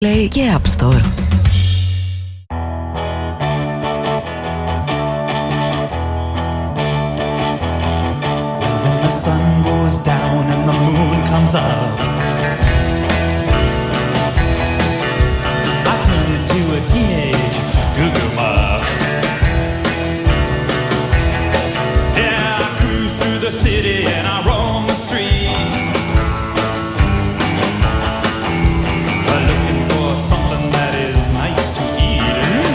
Play και App Store. When the sun goes down and the moon comes up, I turn into a teenage goo-goo muck. Yeah, I cruise through the city and I roam the streets, looking for something that is nice to eat.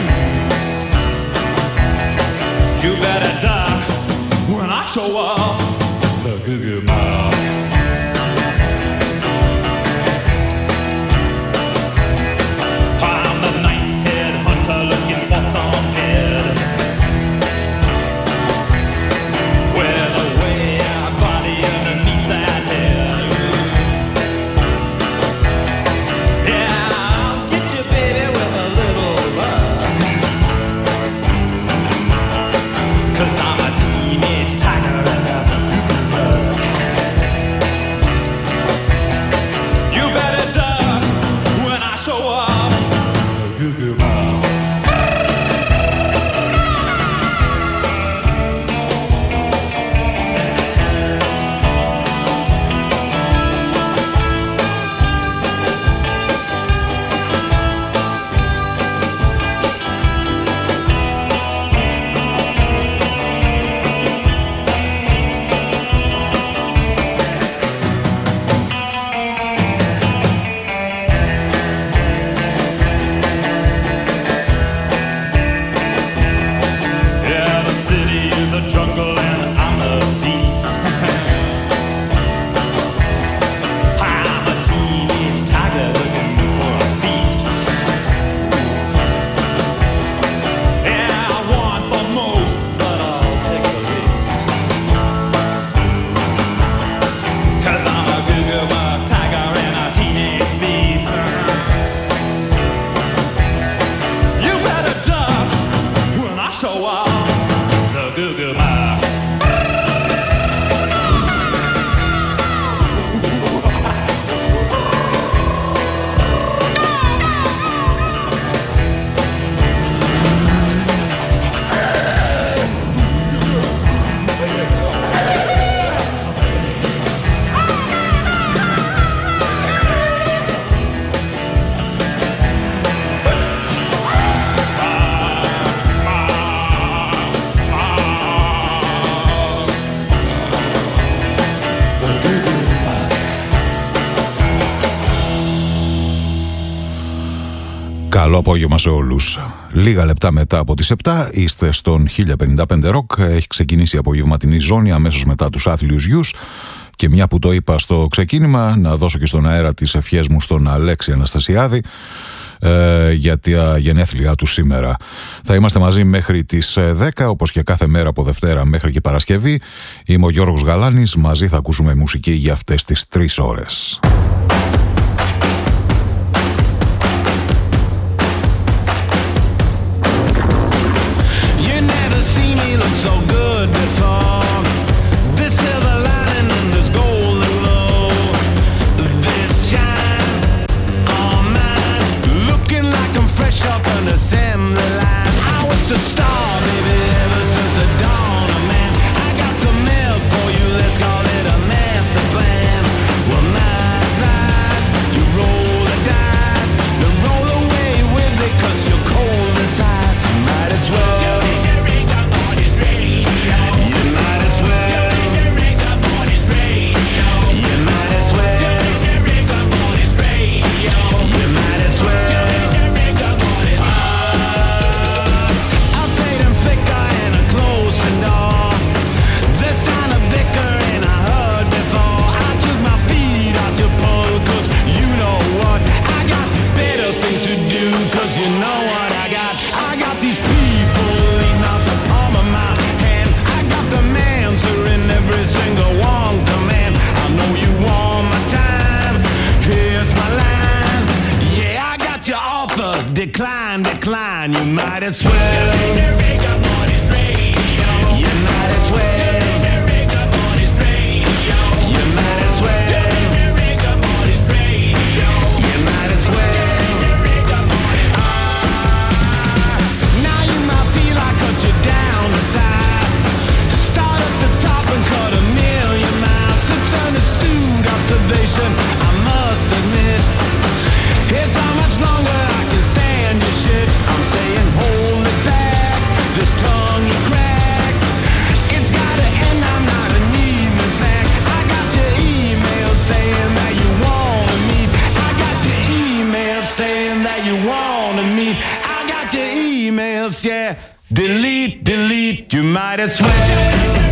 You better duck when I show up, the goo-goo muck. I'm the night-head hunter looking for some head, with a way-out body underneath that head. Yeah, I'll get you, baby, with a little love, 'cause I'm a teenage tiger and a goo-goo muck. You better duck when I show up, the goo-goo muck. Yeah, the city is a jungle and I'm a beast. I'm a teenage tiger looking for a feast. Yeah, I want the most, but I'll take the least, 'cause I'm a goo-goo muck tiger and a teenage beast. You better duck when I show up, the goo-goo muck. Καλό απόγευμα σε όλους. Λίγα λεπτά μετά από τις 7 είστε στον 1055 Rock. Έχει ξεκινήσει η απογευματινή ζώνη αμέσως μετά τους άθλιους γιους. Και μια που το είπα στο ξεκίνημα, να δώσω και στον αέρα τις ευχές μου στον Αλέξη Αναστασιάδη για τα γενέθλιά του σήμερα. Θα είμαστε μαζί μέχρι τις 10, όπως και κάθε μέρα από Δευτέρα μέχρι και Παρασκευή. Είμαι ο Γιώργος Γαλάνης, μαζί θα ακούσουμε μουσική για αυτές τις 3 ώρες. You never see me look so good before. This silver lining and this golden glow, this shine on mine, looking like I'm fresh off an assembly line. I was a star, baby, ever since the dawn of man. I got some milk for you, let's call it a master plan. Well, my advice, you roll the dice, then roll away with it, 'cause you're cold inside. You might as well. You know what I got? I got these people eating out the palm of my hand. I got the answer in every single one command. I know you want my time. Here's my line. Yeah, I got your offer. Decline, decline. You might as well. You might as well. You might as well. You might as well. you wanna meet. I got your emails, yeah. Delete, delete, you might as well.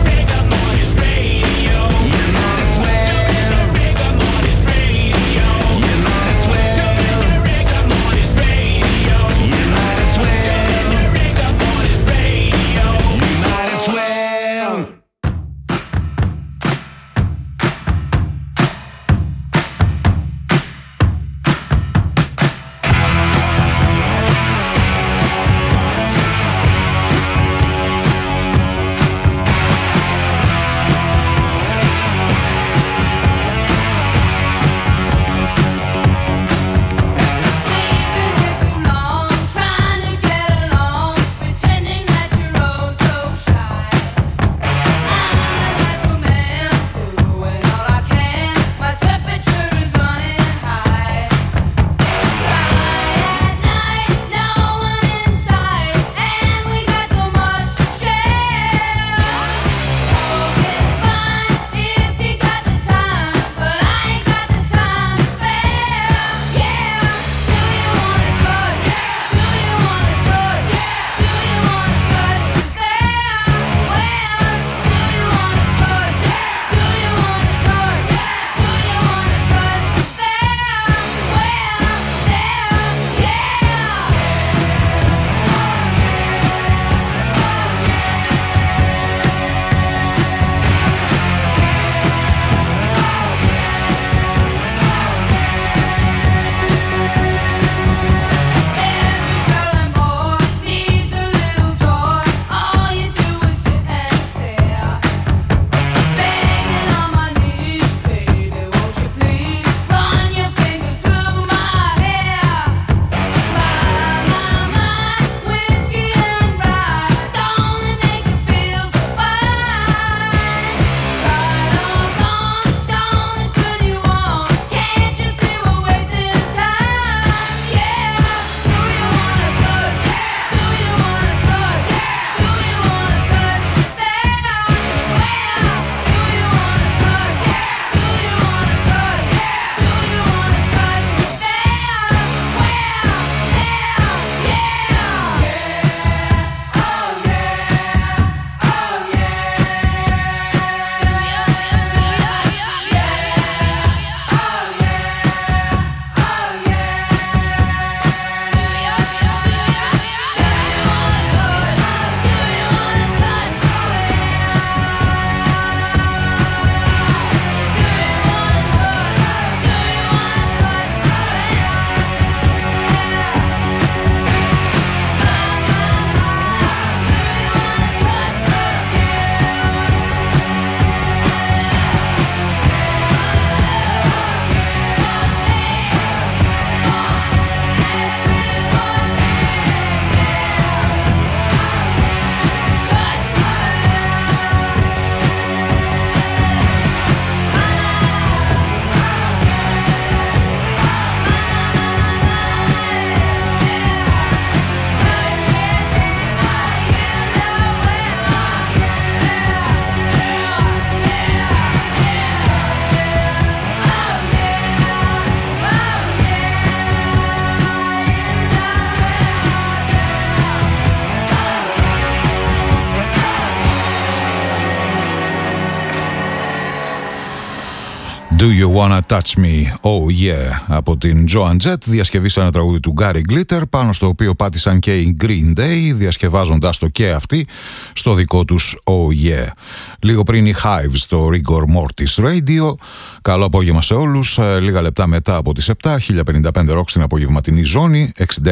Do You Wanna Touch Me, Oh Yeah, από την Joan Jett, διασκευή σε ένα τραγούδι του Gary Glitter, πάνω στο οποίο πάτησαν και οι Green Day, διασκευάζοντας το και αυτοί στο δικό τους Oh Yeah. Λίγο πριν οι Hives στο Rigor Mortis Radio. Καλό απόγευμα σε όλους. Λίγα λεπτά μετά από τις 7, 1055 Rock στην απογευματινή ζώνη,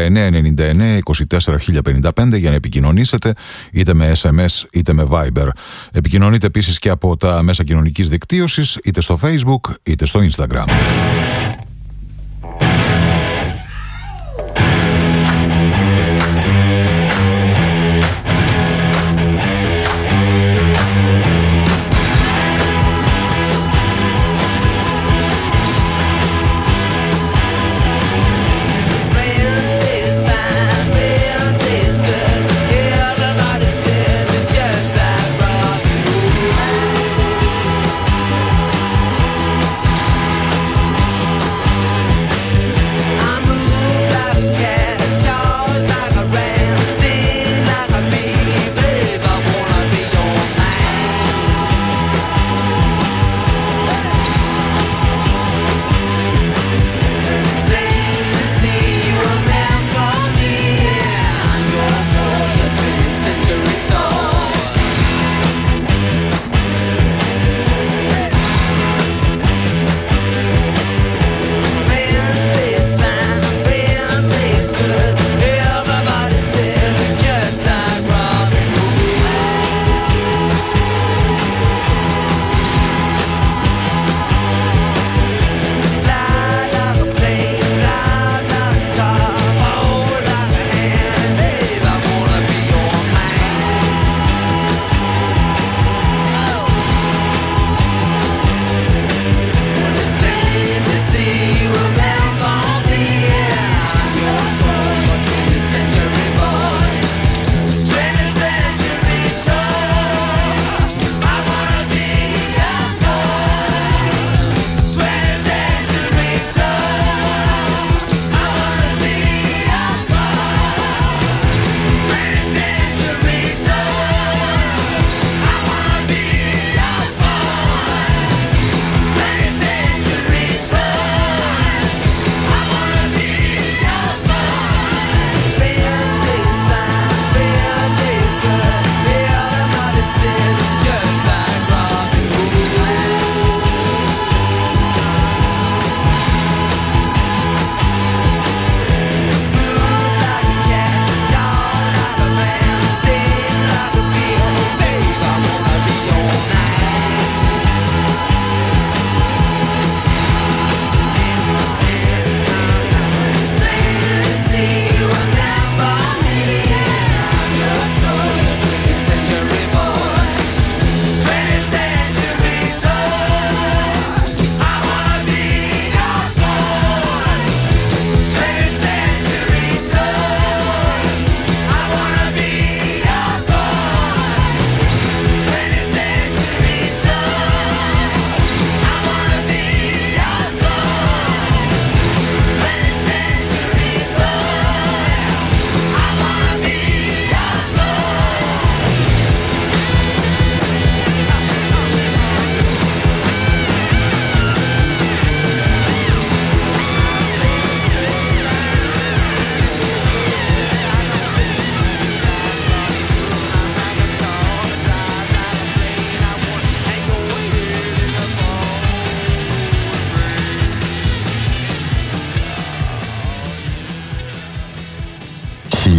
6999 24 1055 για να επικοινωνήσετε είτε με SMS είτε με Viber. Επικοινωνείτε επίσης και από τα μέσα κοινωνικής δικτύωσης, είτε στο Facebook είτε στο Instagram.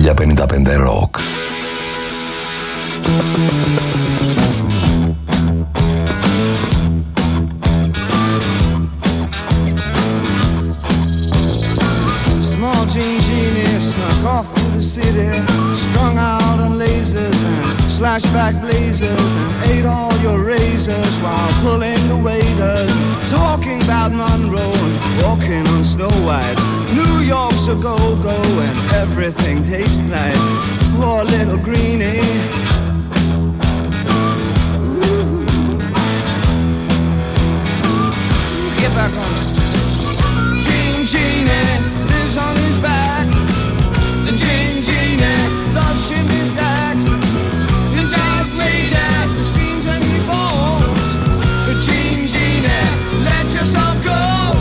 1055 Rock. Small jean genie snuck off to the city, strung out on lasers and slashback blazers, and ate all your razors while pulling the waiters, talking about Monroe and walking on Snow White. New York's a go-go and everything tastes nice. Poor little greenie. Ooh. Get back on it. Jean Genie lives on his back. The Jean Genie loves chimney stacks. It's outrageous, he screams and he bawls. The Jean Genie, let yourself go.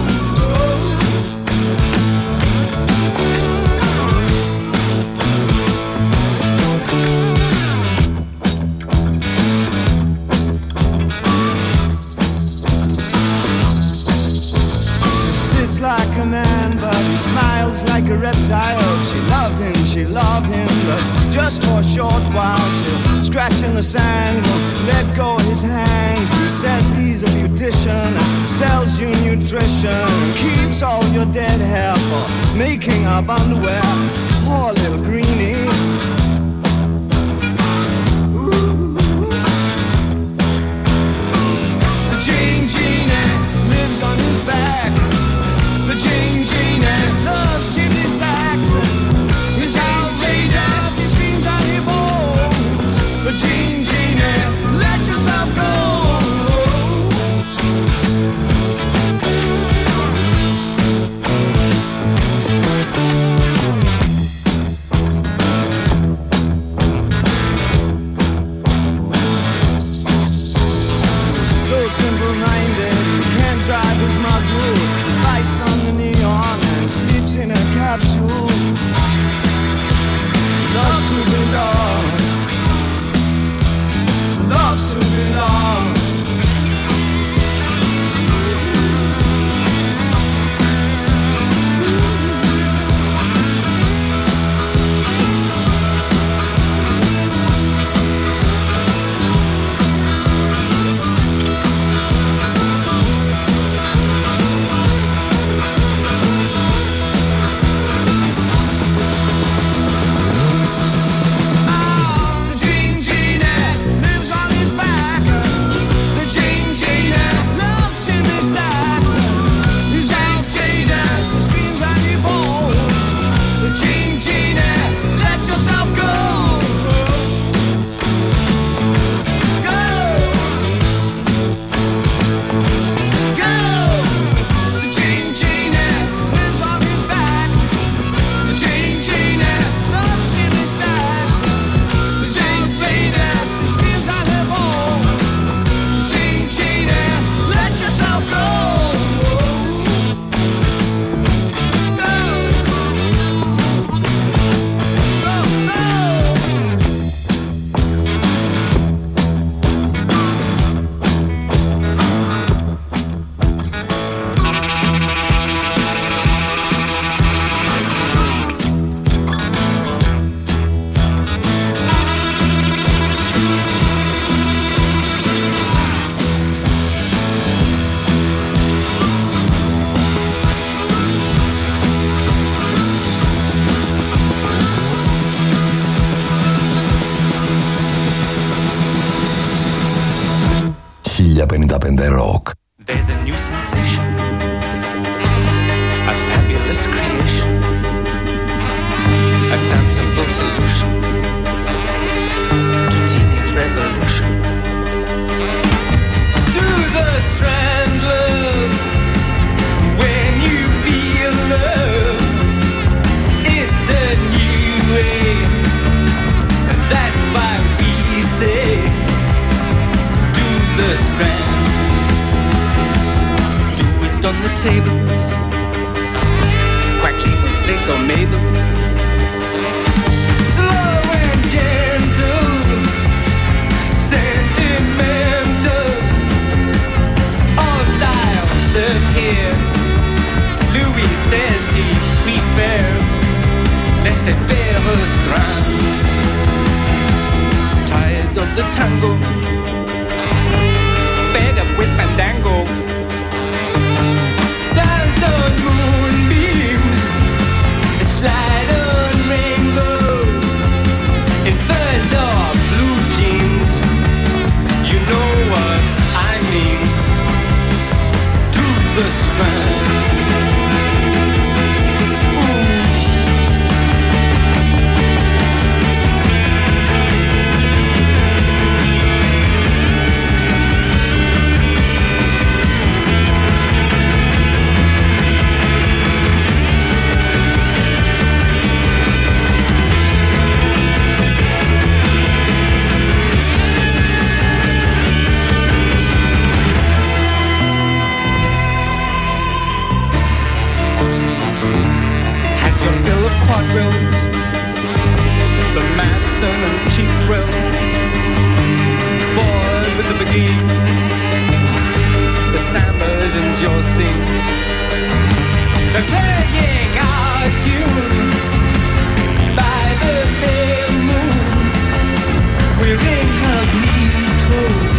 Like a man, but he smiles like a reptile. She love him, but just for a short while. She'll scratch in the sand, won't let go of his hand. He says he's a beautician, sells you nutrition, keeps all your dead hair for making up underwear. Poor little greenie. Ooh. The Jean Genie lives on his back. The Jean Genie loves chimney stacks. He's outrageous, he screams and he bawls. The Jean Genie, let yourself go. So simple-minded, he can't drive his module. He bites on the neon and sleeps in a capsule. Loves to belong. Loves to belong. Rock. There's a new sensation, a fabulous creation, a danceable solution to teenage revolution. To the strand, love, when you feel love, it's the new way, and that's why we say, do the strand. On the tables, Quackleber's place or Mabel's. Slow and gentle, sentimental, all styles served here. Louis says he prefer laissez faire the strand. Tired of the tango, fed up with fandango. Dance on moonbeams, slide on rainbows, in furs or blue jeans. You know what I mean. To the strand. Quadrilles, the Madison and cheap thrills, boy with the beguine, the sambas and your scene, they're playing our tune by the pale moon. We're incognito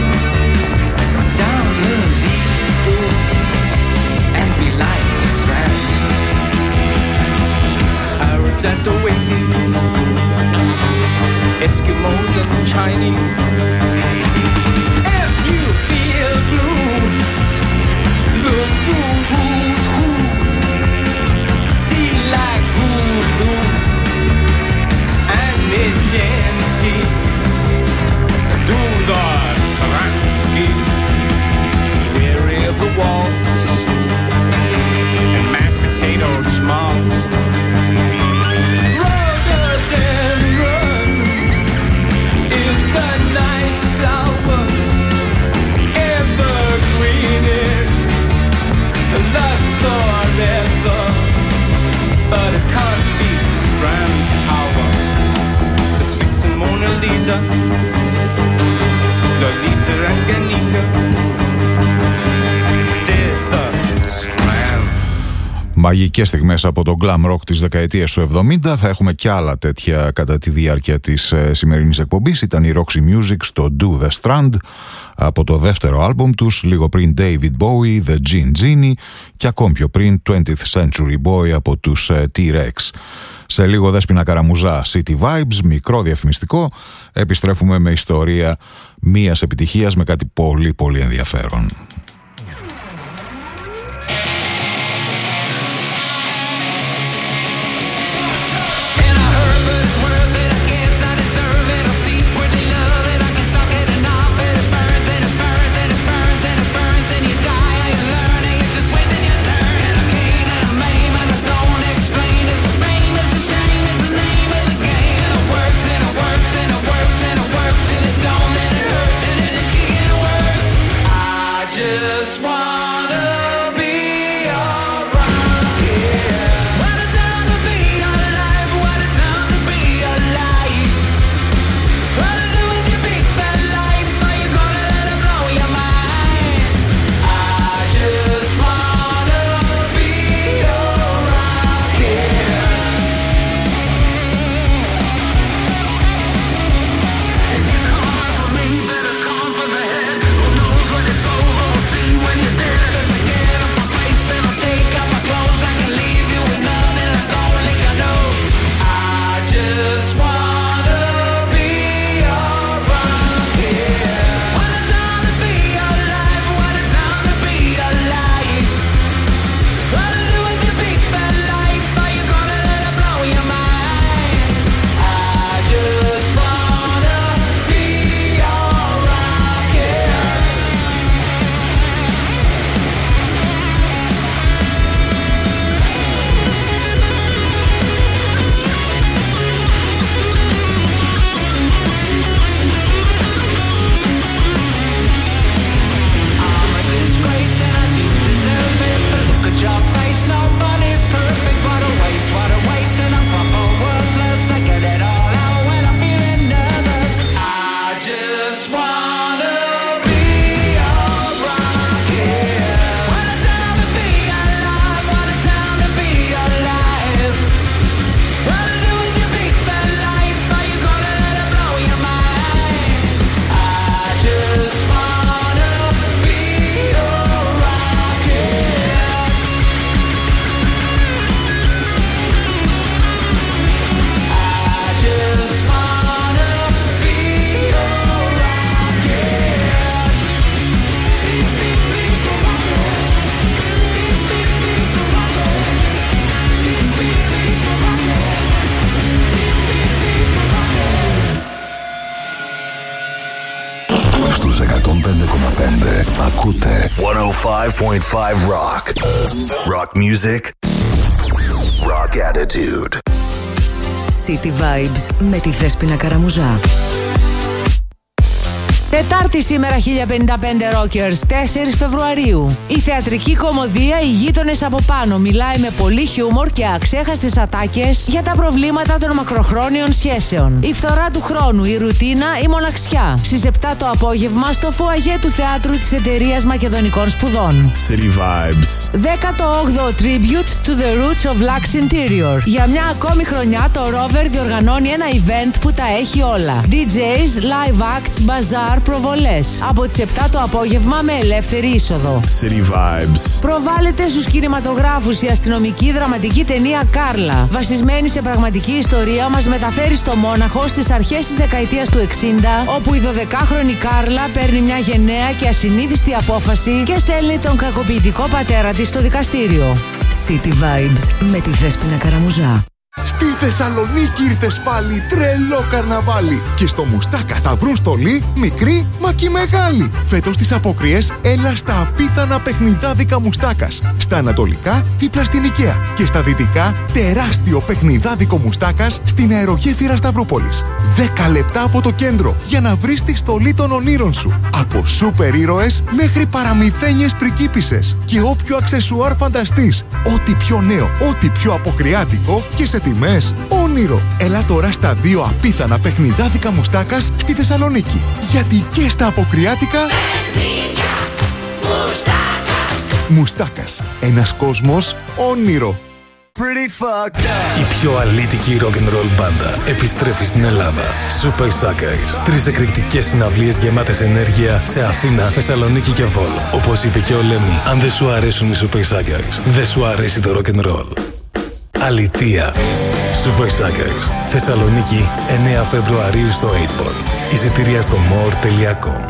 down the Lido, and we like the Strand. Arabs and oases, Eskimos and Chinese. If you feel blue, look through who's who. See like Guru and Nijinsky. Do the Stransky. Weary of the waltz and mashed potato schmaltz. But it can't be Strand power. The Sphinx and Mona Lisa, Lolita and Ganica did the Strand. Μαγικές στιγμές από το glam rock της δεκαετίας του 70. Θα έχουμε και άλλα τέτοια κατά τη διάρκεια της σημερινής εκπομπής. Ήταν η Roxy Music στο Do The Strand από το δεύτερο άλμπουμ τους, λίγο πριν David Bowie, The Gin Genie και ακόμη πιο πριν 20th Century Boy από τους T-Rex. Σε λίγο Δέσποινα Καραμουζά, City Vibes, μικρό διαφημιστικό. Επιστρέφουμε με ιστορία μίας επιτυχίας με κάτι πολύ πολύ ενδιαφέρον. Just Ακούτε 105.5 Rock. Rock music. Rock attitude. City Vibes με τη Δέσποινα Καραμουζά. Τετάρτη σήμερα, 1055 Rockers, 4 Φεβρουαρίου. Η θεατρική κωμωδία «Οι γείτονες από πάνω» μιλάει με πολύ χιούμορ και αξέχαστες ατάκες για τα προβλήματα των μακροχρόνιων σχέσεων. Η φθορά του χρόνου, η ρουτίνα, η μοναξιά. Στις 7 το απόγευμα στο φουαγέ του θεάτρου της Εταιρείας Μακεδονικών Σπουδών. City Vibes. 18ο Tribute to the Roots of Lux Interior. Για μια ακόμη χρονιά το Rover διοργανώνει ένα event που τα έχει όλα. DJs, live acts, bazaar, προβολές. Από τις 7 το απόγευμα με ελεύθερη είσοδο. City Vibes. Προβάλλεται στους κινηματογράφους η αστυνομική δραματική ταινία «Κάρλα». Βασισμένη σε πραγματική ιστορία, μας μεταφέρει στο Μόναχο στις αρχές της δεκαετίας του 60, όπου η 12χρονη Κάρλα παίρνει μια γενναία και ασυνήθιστη απόφαση και στέλνει τον κακοποιητικό πατέρα της στο δικαστήριο. City Vibes με τη Δέσποινα Καραμουζά. Στη Θεσσαλονίκη ήρθες πάλι τρελό καρναβάλι. Και στο Μουστάκα θα βρουν στολή μικρή μα και μεγάλη. Φέτος τις απόκριες έλα στα απίθανα παιχνιδάδικα Μουστάκας. Στα ανατολικά δίπλα στην Οικαία. Και στα δυτικά τεράστιο παιχνιδάδικο Μουστάκας στην αερογέφυρα Σταυρούπολης. 10 λεπτά από το κέντρο για να βρεις τη στολή των ονείρων σου. Από σούπερ ήρωες μέχρι παραμυθένιες πριγκίπισσες. Και όποιο αξεσουάρ φανταστείς. Ό,τι πιο νέο, ό,τι πιο αποκριάτικο και σε τιμές όνειρο. Έλα τώρα στα 2 απίθανα παιχνιδάδικα Μουστάκας στη Θεσσαλονίκη. Γιατί και στα αποκριάτικα Μουστάκας. Ένας κόσμος όνειρο. Η πιο αλήτικη rock'n'roll μπάντα επιστρέφει στην Ελλάδα. Super Suckers. 3 εκρηκτικές συναυλίες γεμάτες ενέργεια σε Αθήνα, Θεσσαλονίκη και Βόλο. Όπως είπε και ο Λέμι, αν δεν σου αρέσουν οι Super Suckers, δεν σου αρέσει το rock'n'roll. Αλητεία. Super Suckers. Θεσσαλονίκη, 9 Φεβρουαρίου στο 8ball. Εισιτήρια στο more.com.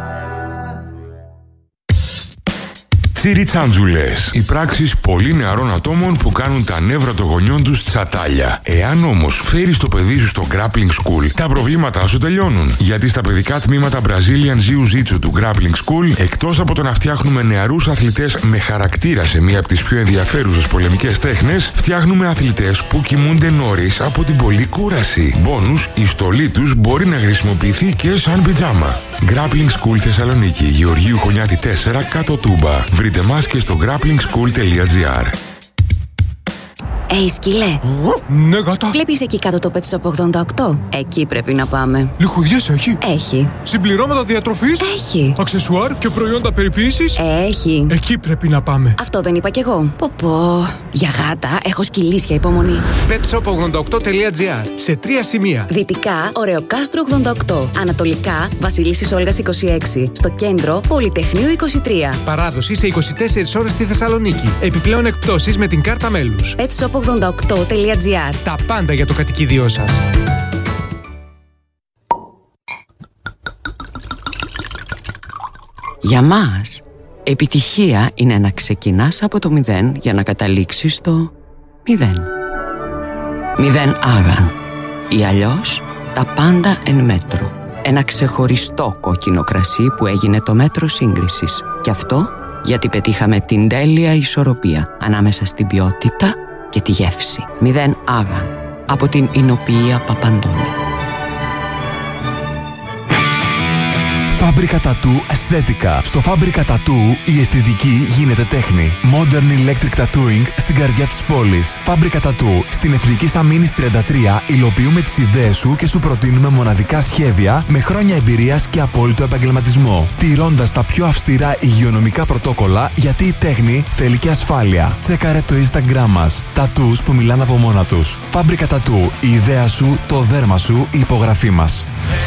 Τσιριτσάντζουλες. Οι πράξεις πολύ νεαρών ατόμων που κάνουν τα νεύρα των γονιών τους τσατάλια. Εάν όμως φέρεις το παιδί σου στο Grappling School, τα προβλήματά σου τελειώνουν. Γιατί στα παιδικά τμήματα Brazilian Jiu-Jitsu του Grappling School, εκτός από το να φτιάχνουμε νεαρούς αθλητές με χαρακτήρα σε μία από τις πιο ενδιαφέρουσες πολεμικές τέχνες, φτιάχνουμε αθλητές που κοιμούνται νωρίς από την πολλή κούραση. Μπόνους, η στολή τους μπορεί να χρησιμοποιηθεί και σαν πιτζάμα. Grappling School Θεσσαλονίκη, Γεωργίου Χωνιάτη 4, κάτω Τούμπα. Βρείτε μας και στο grapplingschool.gr. Σκύλε. Ναι, γάτα. Βλέπεις εκεί κάτω το Pet Shop 88? Εκεί πρέπει να πάμε. Λιχουδιές έχει? Έχει. Συμπληρώματα διατροφής? Έχει. Αξεσουάρ και προϊόντα περιποίησης? Έχει. Εκεί πρέπει να πάμε. Αυτό δεν είπα κι εγώ. Πω. Για γάτα έχω σκυλίσια υπομονή. petshop88.gr. Σε 3 σημεία. Δυτικά, Ωρεοκάστρο 88. Ανατολικά, Βασιλίσσης Όλγας 26. Στο κέντρο, Πολυτεχνείου 23. Παράδοση σε 24 ώρες στη Θεσσαλονίκη. Επιπλέον εκπτώσεις με την κάρτα μέλους. petshop88.gr. Τα πάντα για το κατοικίδιό σας. Για μας, επιτυχία είναι να ξεκινάς από το 0 για να καταλήξεις στο 0. 0 άγαν. Ή αλλιώς, τα πάντα εν μέτρο. Ένα ξεχωριστό κόκκινο κρασί που έγινε το μέτρο σύγκρισης. Και αυτό γιατί πετύχαμε την τέλεια ισορροπία ανάμεσα στην ποιότητα και τη γεύση. 0 άγαν. Από την Ινοποιία Παπαντώνη. Φάμπρικα Τατού Αισθέτικα. Στο Φάμπρικα Τατού η αισθητική γίνεται τέχνη. Modern Electric Tattooing στην καρδιά της πόλης. Φάμπρικα Τατού. Στην Εθνική Σαμίνης 33 υλοποιούμε τις ιδέες σου και σου προτείνουμε μοναδικά σχέδια με χρόνια εμπειρίας και απόλυτο επαγγελματισμό. Τηρώντας τα πιο αυστηρά υγειονομικά πρωτόκολλα, γιατί η τέχνη θέλει και ασφάλεια. Τσέκαρε το Instagram μας. Τατούς που μιλάνε από μόνα τους. Φάμπρικα Τατού. Η ιδέα σου, το δέρμα σου, η υπογραφή μας.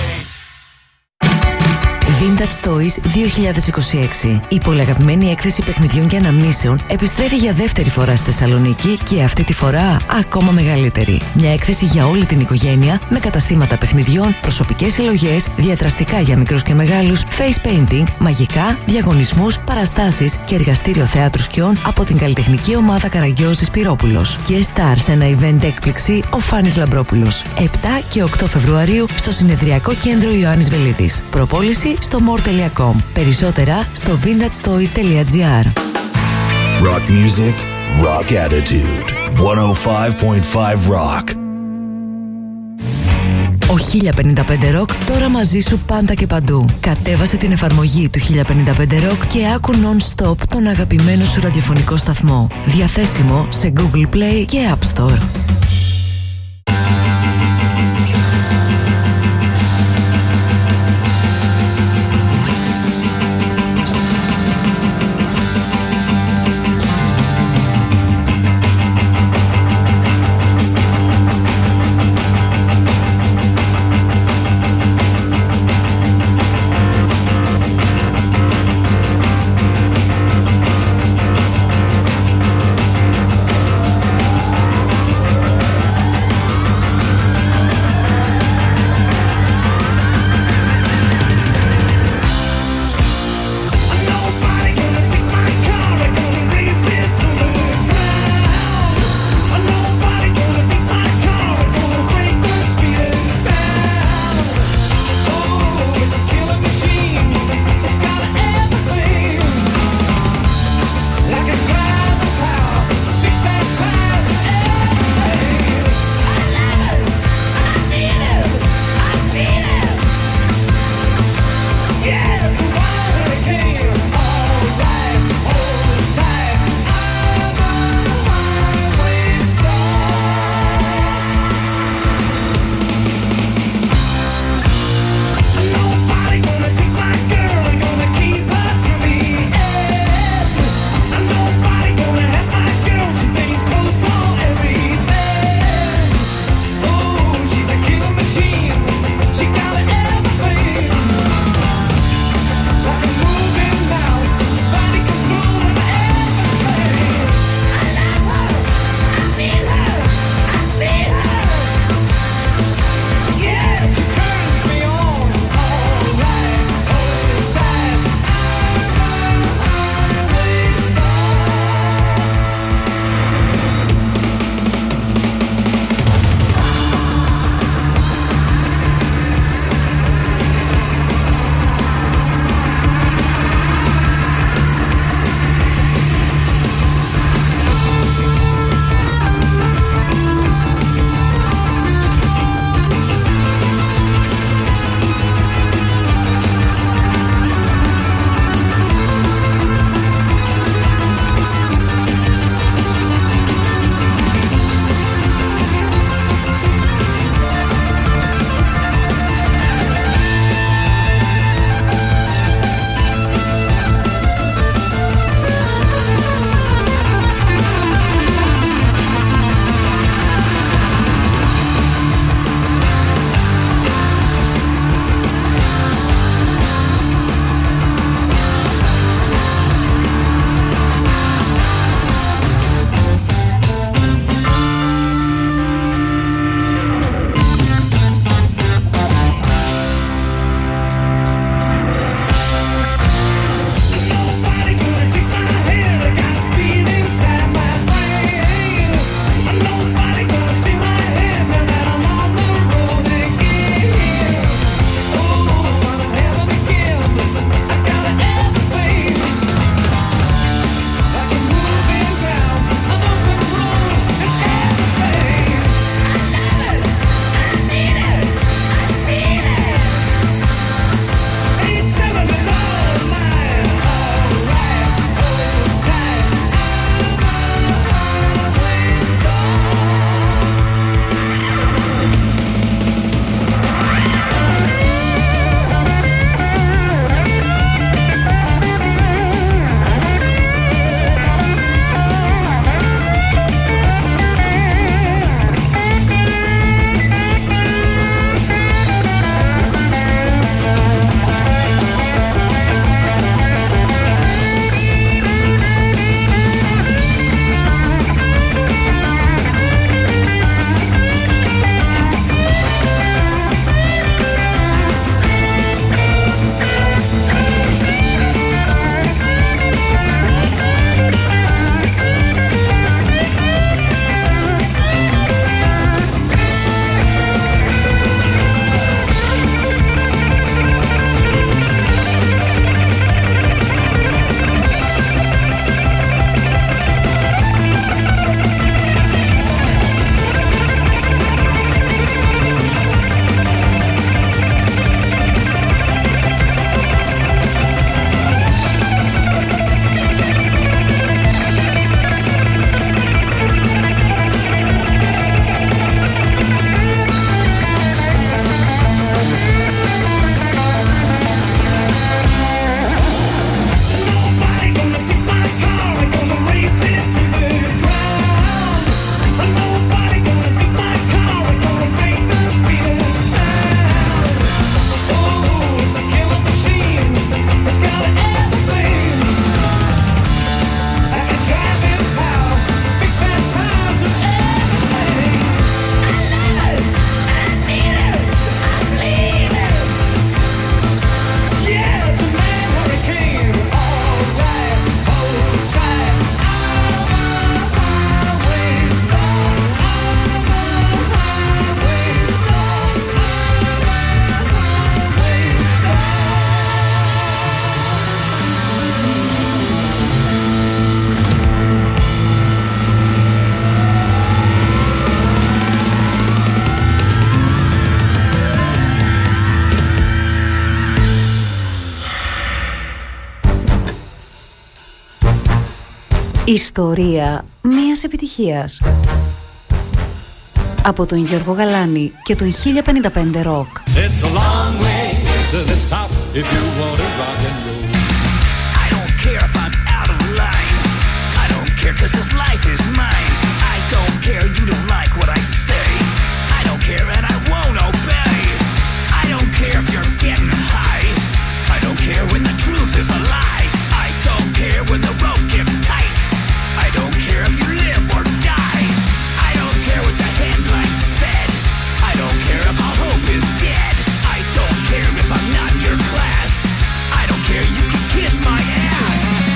Vintage Toys 2026. Η πολυαγαπημένη έκθεση παιχνιδιών και αναμνήσεων επιστρέφει για δεύτερη φορά στη Θεσσαλονίκη και αυτή τη φορά ακόμα μεγαλύτερη. Μια έκθεση για όλη την οικογένεια με καταστήματα παιχνιδιών, προσωπικές συλλογές, διαδραστικά για μικρούς και μεγάλους, face painting, μαγικά, διαγωνισμούς, παραστάσεις και εργαστήριο θέατρου σκιών από την καλλιτεχνική ομάδα Καραγκιόζης Πυρόπουλος. Και star σε ένα event έκπληξη ο Φάνης Λαμπρόπουλος. 7 και 8 Φεβρουαρίου στο Συνεδριακό Κέντρο Ιωάννης Βελίτης. Προπόληση στο more.com. Περισσότερα στο vintagetoys.gr. Rock music, rock attitude. 105.5 Rock. Ο 1055 Rock τώρα μαζί σου πάντα και παντού. Κατέβασε την εφαρμογή του 1055 Rock και άκου non-stop τον αγαπημένο σου ραδιοφωνικό σταθμό. Διαθέσιμο σε Google Play και App Store. Ιστορία μιας επιτυχίας. Από τον Γιώργο Γαλάνη και τον 1055 Rock. It's a long way to the top if you want to rock and roll. I don't care if I'm out of line. I don't care 'cause this life is mine. I don't care you don't like what I say. I don't care and I won't obey. I don't care if you're getting high. I don't care when the truth is a lie. I don't care when the rope gets tight. I don't care if you live or die. I don't care what the headline said. I don't care if our hope is dead. I don't care if I'm not in your class. I don't care, you can kiss my ass.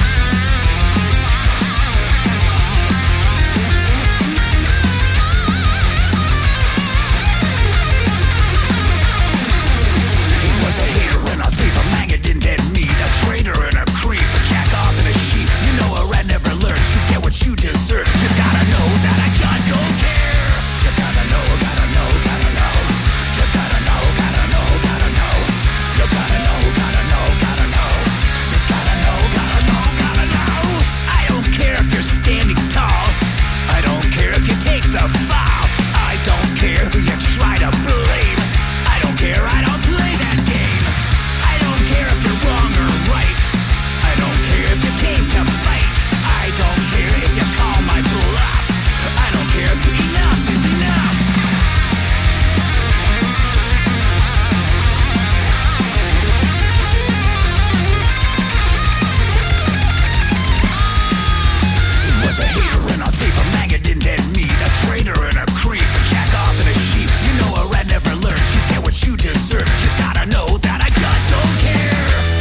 He was a hater and a thief, a maggot in dead meat, a traitor and a creep, a jack off and a sheep. You know a rat never learns, you get what you deserve. You gotta know that I just don't care. You gotta know, gotta know, gotta know. You gotta know, gotta know, gotta know. You gotta know, gotta know, gotta know. You gotta know, gotta know, gotta know. I don't care if you're standing tall. I don't care if you take the fall. I don't care who you try to blame. I don't care, I don't play that game. I don't care if you're wrong or right. I don't care if you came to fight. I don't care if you call my bluff. I don't care, enough is enough. He was a hater and a thief, a maggot in dead meat, a traitor and a creep, a jack off and a sheep. You know a rat never learns, you get what you deserve. You gotta know that I just don't care.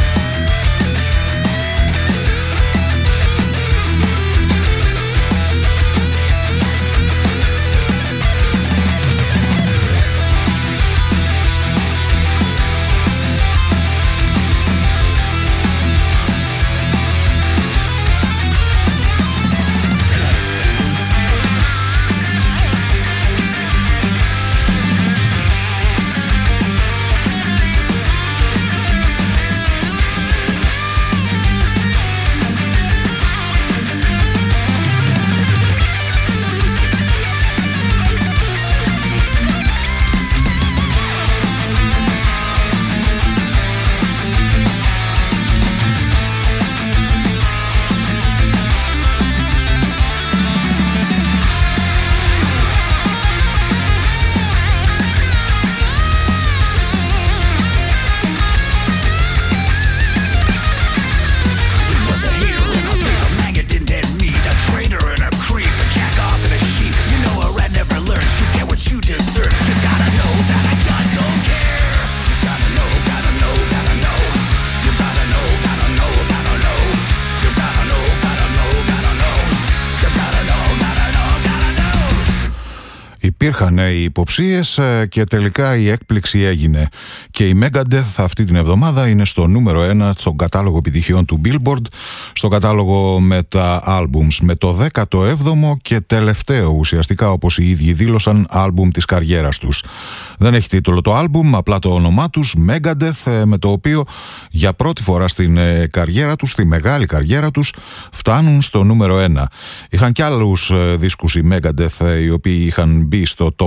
Υπήρχαν οι υποψίες και τελικά η έκπληξη έγινε. Και η Megadeth αυτή την εβδομάδα είναι στο νούμερο 1 στον κατάλογο επιτυχιών του Billboard, στο κατάλογο με τα albums, με το 17ο και τελευταίο ουσιαστικά, όπως οι ίδιοι δήλωσαν, άλμπουμ της καριέρας τους. Δεν έχει τίτλο το άλμπουμ, απλά το όνομά τους, Megadeth, με το οποίο για πρώτη φορά στην καριέρα τους, στη μεγάλη καριέρα τους, φτάνουν στο νούμερο 1. Είχαν κι άλλους δίσκους οι Megadeth, οι οποίοι είχαν μπει στο top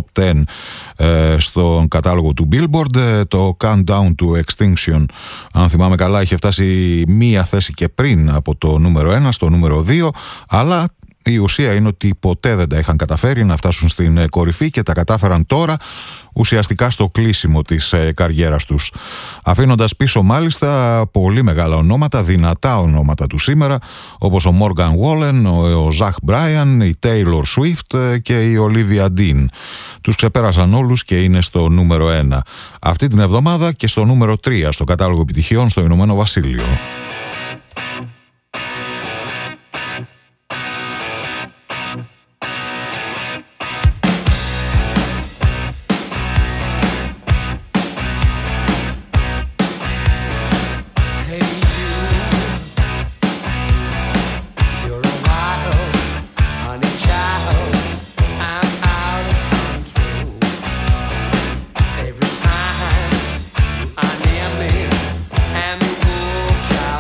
10 στον κατάλογο του Billboard. Το Countdown to Extinction, αν θυμάμαι καλά, είχε φτάσει μία θέση και πριν από το νούμερο 1 στο νούμερο 2, αλλά η ουσία είναι ότι ποτέ δεν τα είχαν καταφέρει να φτάσουν στην κορυφή και τα κατάφεραν τώρα ουσιαστικά στο κλείσιμο της καριέρας τους. Αφήνοντας πίσω μάλιστα πολύ μεγάλα ονόματα, δυνατά ονόματα του σήμερα, όπως ο Morgan Wallen, ο Zach Bryan, η Taylor Swift και η Olivia Dean. Τους ξεπέρασαν όλους και είναι στο νούμερο 1. Αυτή την εβδομάδα και στο νούμερο 3 στο κατάλογο επιτυχιών στο Ηνωμένο Βασίλειο. Child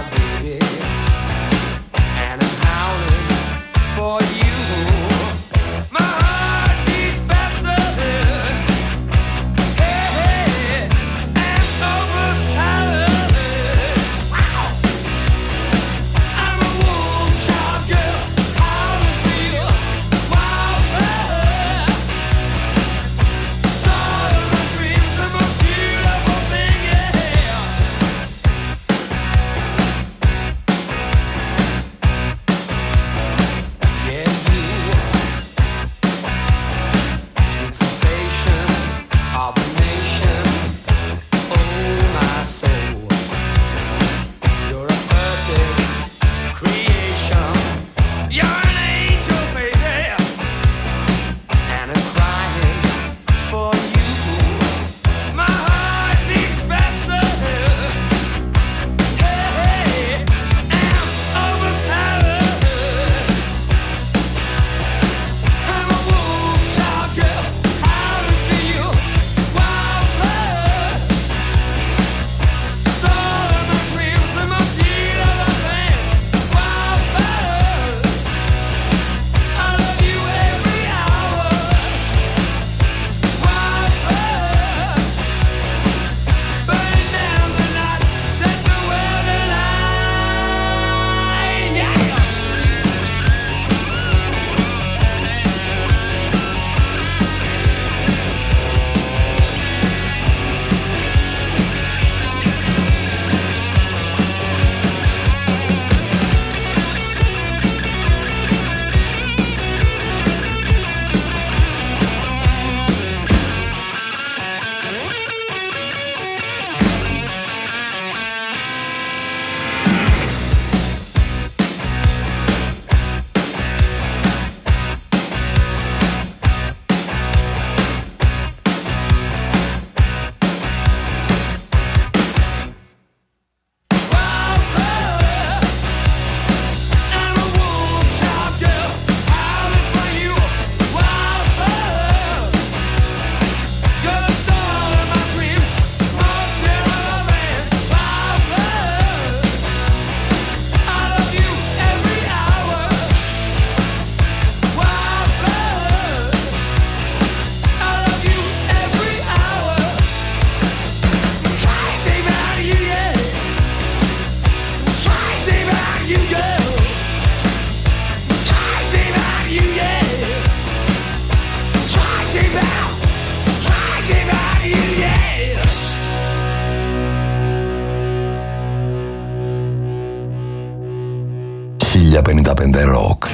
Rock.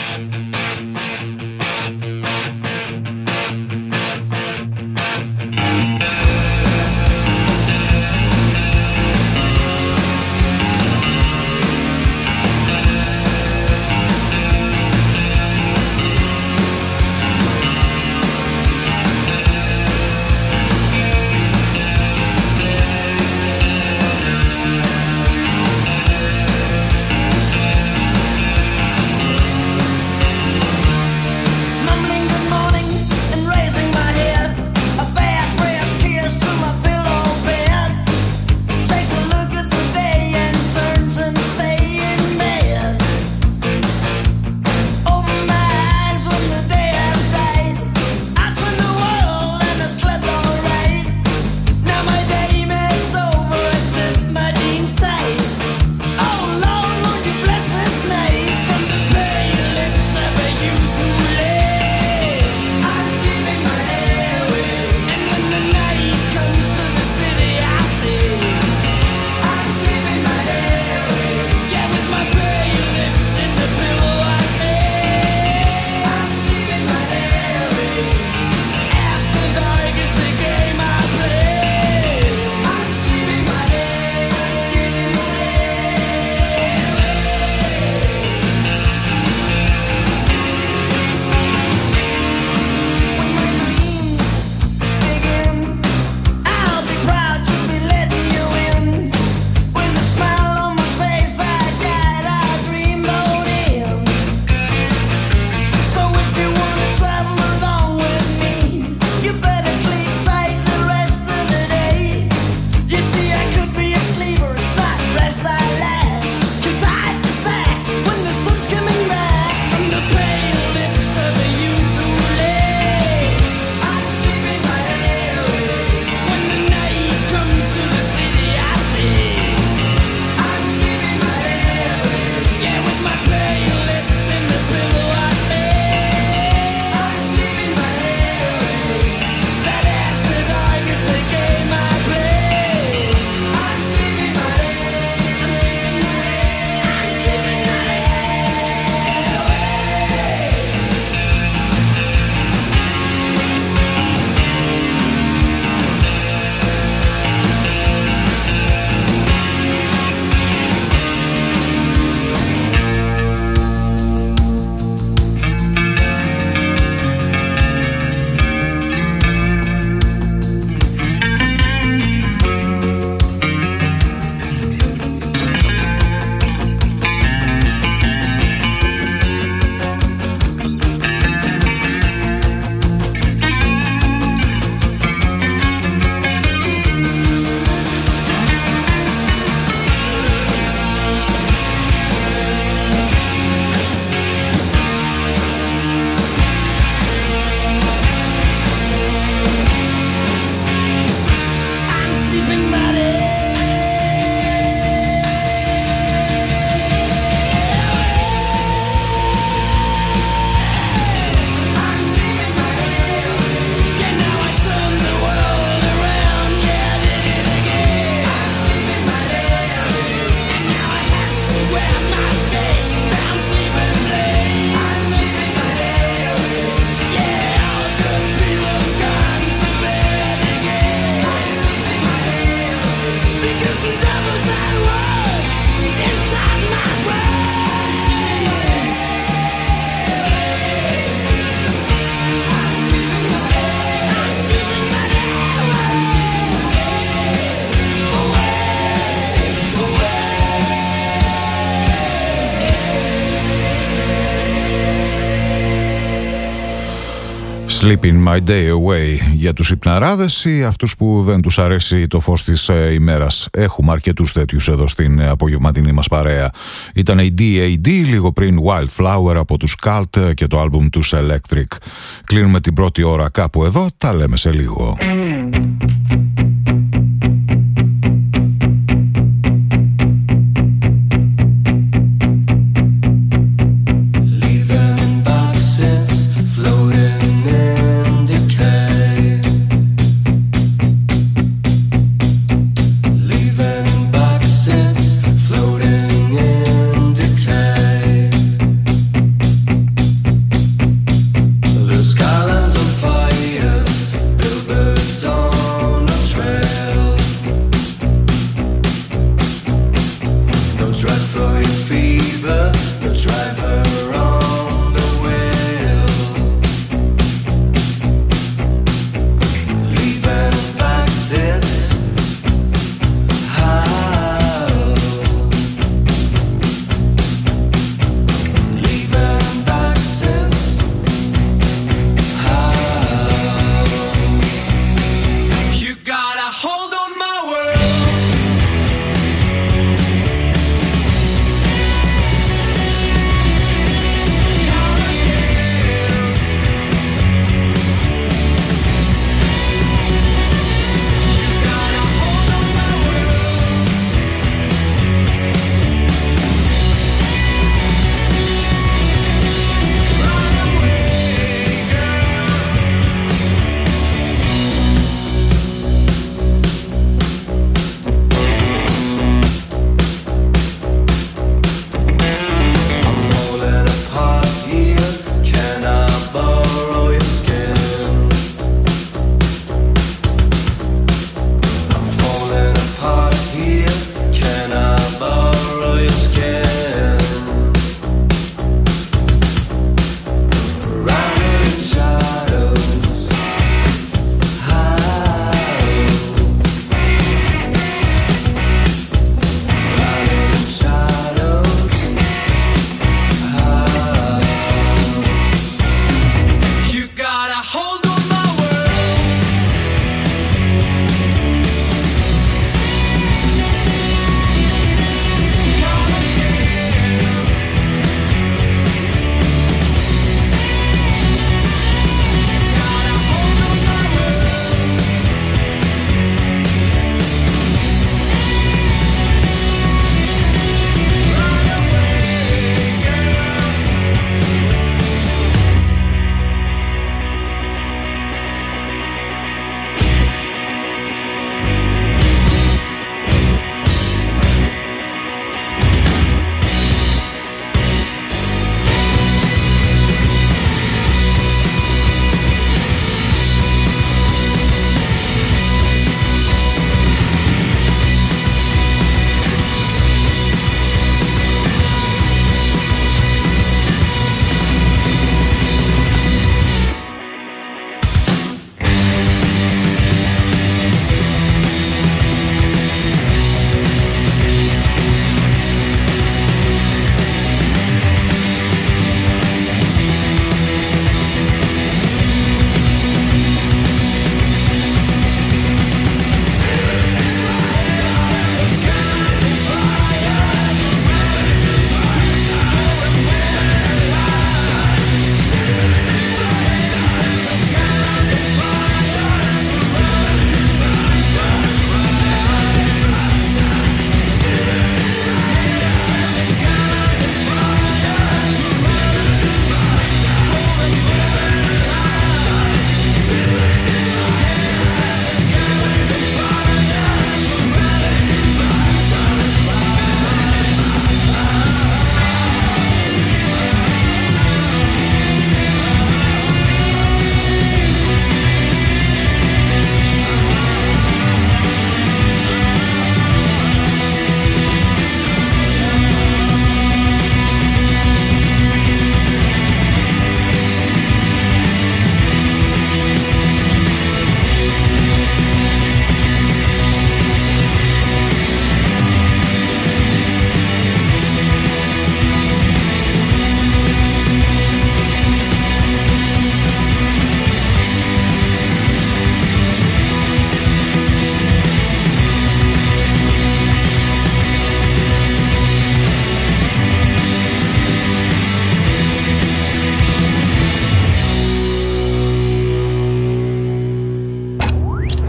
Sleeping My Day Away για τους υπναράδες ή αυτούς που δεν τους αρέσει το φως της ημέρας. Έχουμε αρκετούς τέτοιους εδώ στην απογευματινή μας παρέα. Ήταν η DAD λίγο πριν Wildflower από τους Cult και το άλμπουμ τους Electric. Κλείνουμε την πρώτη ώρα κάπου εδώ, τα λέμε σε λίγο.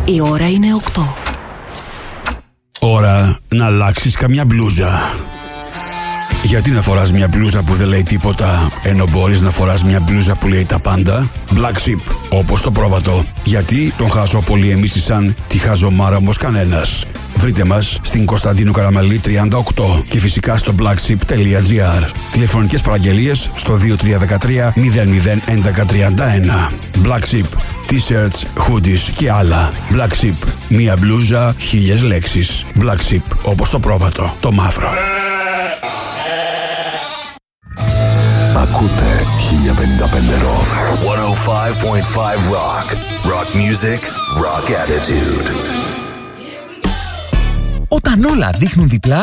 Η ώρα είναι 8. Ώρα να αλλάξεις καμιά μπλούζα. Γιατί να φοράς μια μπλούζα που δεν λέει τίποτα, ενώ μπορείς να φοράς μια μπλούζα που λέει τα πάντα? Black Sheep, όπως το πρόβατο. Γιατί τον χάζω πολυεμίσησαν, τη χάζομάρα όμως κανένας. Βρείτε μας στην Κωνσταντίνου Καραμαλή 38 και φυσικά στο blackship.gr. Τηλεφωνικές παραγγελίες στο 2313 00 1131. Black Sheep, t-shirts, hoodies και άλλα. Black Sheep, μία μπλούζα, 1000 λέξεις. Black Sheep, όπως το πρόβατο, το μαύρο. Ακούτε 1055 Rock. 105.5 Rock. Rock music, rock attitude. Όταν όλα δείχνουν διπλά,